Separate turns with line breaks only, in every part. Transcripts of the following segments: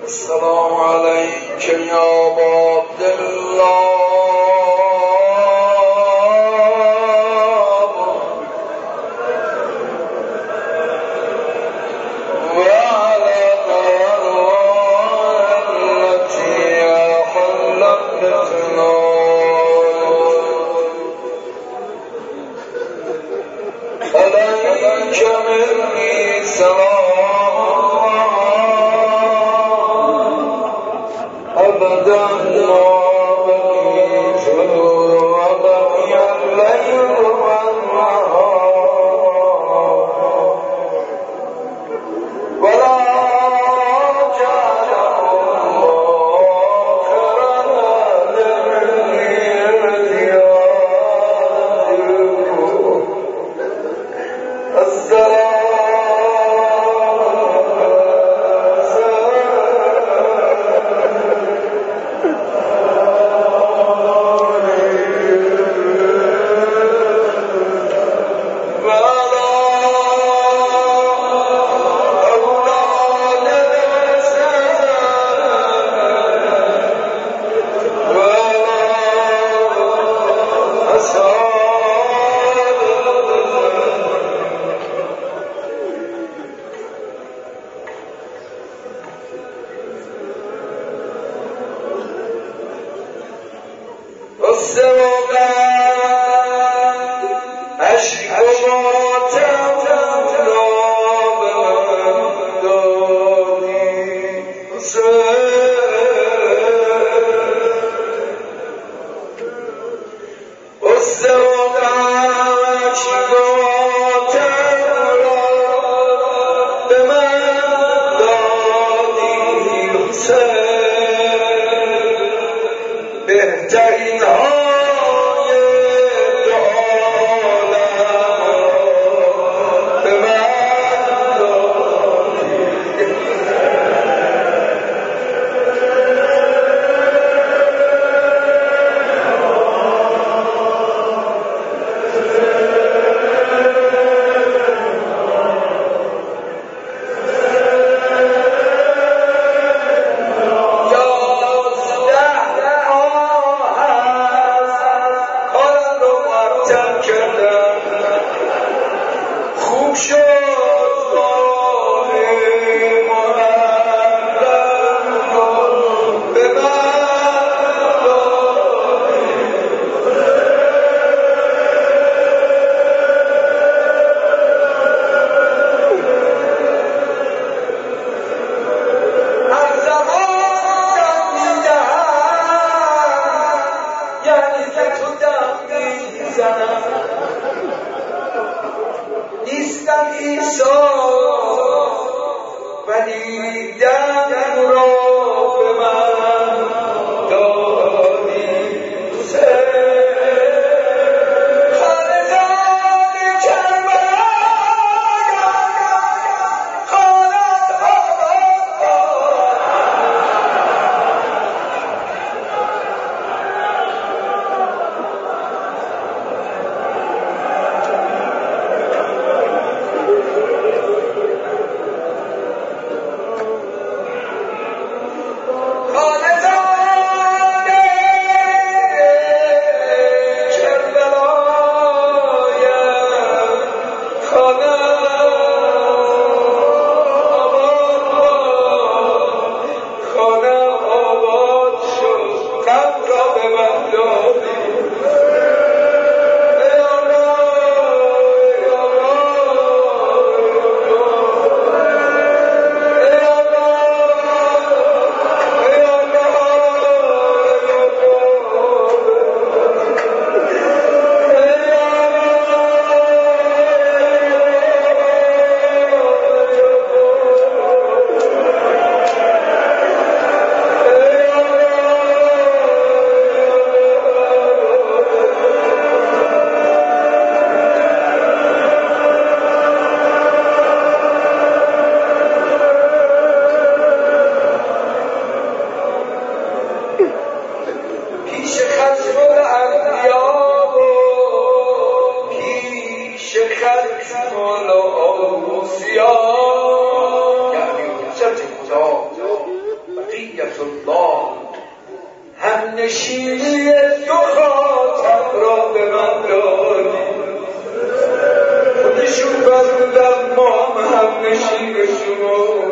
السلام عليك يا أبا عبد الله وعلى الأرواح التي حلت بنا عليك مني سلام أبدا ما بقيت وبقي الليل والنهار ولا جعل الله خيرا للعباد السلام بقیت الله هم نشینی دو خاطر را به من دادی. خودشون فرمودن ما هم نشینشون.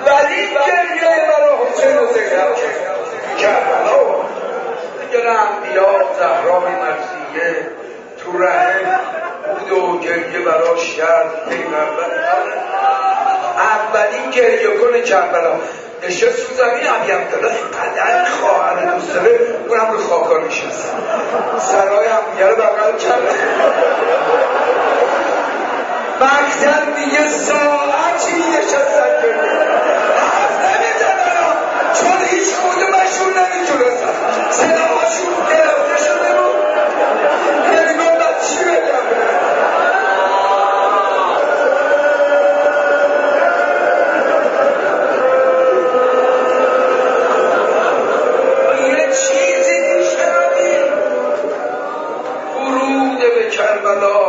اولین گریه برای حسین و زینب کربلا دیگر انبیا زهرای مرضیه تو رحم بود و گریه برای شهد پیغمبر. اولین گریه کن کربلا نشست رو زمین. ابی عبدالله اینقدر خواهر دوست داره اونم رو خاکا نشست، سرای همدیگه رو بغل کرد. مقتل دیگه ساعتی نشستن گریه، حرف نمیزنن چون هیچ کدومشون نمیتونستن، صداهاشون گرفته شده بود. نمیگم من چی بگم. کربلا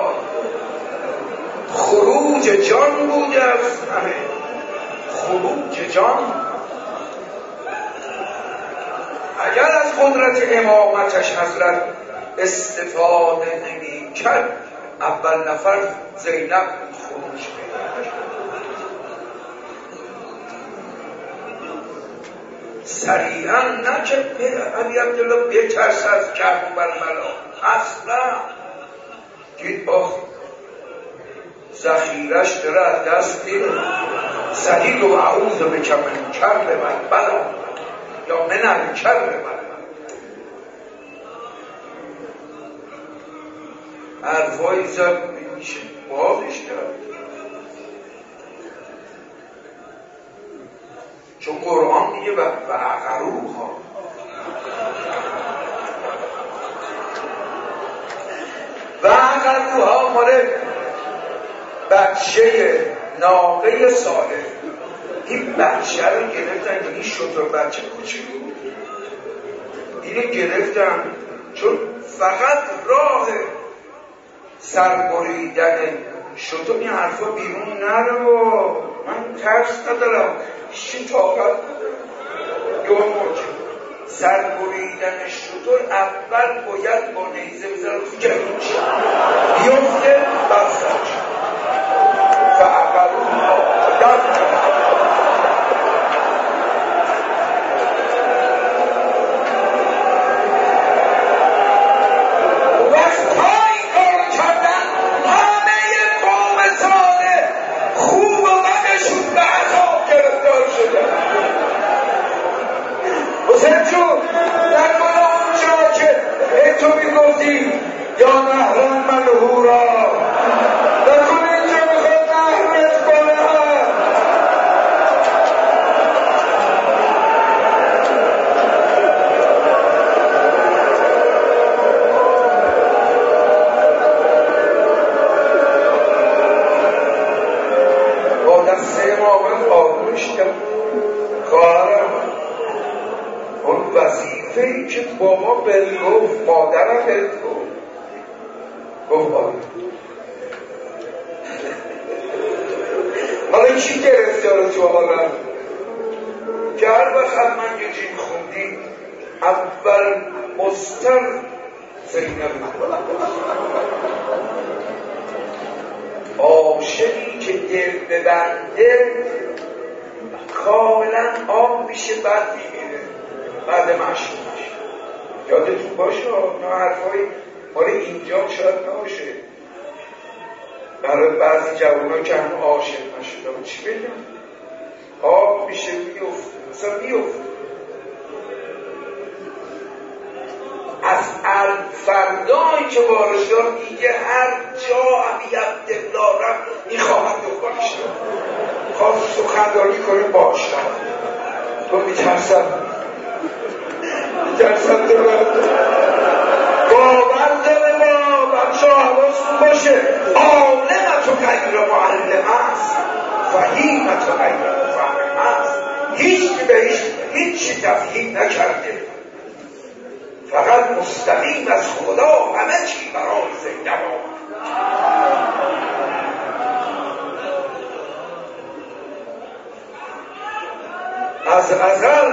خروج جان بوده از همه، خروج جان. اگر از قدرت امامتش حضرت استفاده نمی کرد اول نفر زینب خروج کرد. سریعا نه که ابی عبدالله بترس از کربلا، اصلا دید با ذخیرش داره از دست میره. سدید و اعوذ بک من کرب من بلا یا من الکرب من. حرفایی زد میشه بازش کرد، چون قرآن میگه و عقروها و عقروها ماله بچه ناقه صالح. این بچه رو گرفتن، این شتر بچه کوچیک بود، اینو گرفتن چون فقط راه سربریدن شتر این حرفا بیرون نرو، من ترس ندارم، هیچی طاقت ندارم. یا سربریدن شتر اول باید با نیزه بزنم تو جلوش بیفته برسش و عقروها تو میگفتی یا نهرم منهورا نکن اینجا میخواد نهرت کنه. با دسته معاون آرومش کرد. خواهرم اون وظیفه‌ای که بابا بل گفت مادرم بل گفت آره. حالا چی گرفتاره تو حالا که هر وقت من یه جیم خوندی اول مستر زینب عاشقی که دل ببنده کاملا آب میشه بعد میمیره بعد مشروعش. یادتون باشه نه حرفای مال اینجا شاید نباشه برای بعضی جوان‌ها که هم عاشق نشده چی بگم آب میشه میفته مثلا میفته. از فردایی که وارد شد دیگه هر جا ابی عبدالله رفت این خواهد دنبالش خواست سخنرانی کنه باشه تو میترسم دارم باور داره با بچه حواستون باشه عالمت و غیر معلم است فهیمت و غیر مفهم است. هیچ به هیچ تفهیم نکرده، فقط مستقیم از خدا همه چی برای زینب از ازل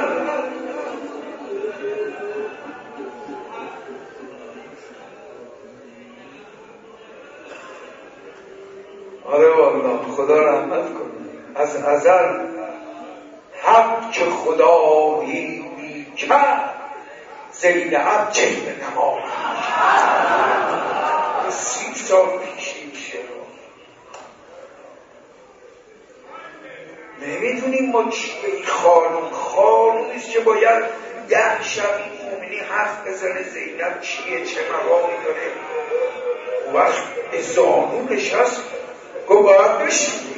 آره والله خدا رحمت کنه. از ازل حق که خدایی می کرد زین عب جلوه نماید. 30 سال پیش این شعر نمیدونیم ما چیه. این خانومیست که باید 10 شب این مومنی حرف بزنه زینب چیه، چه مقامی داره. وقت زانو نشست گفت باید بشین.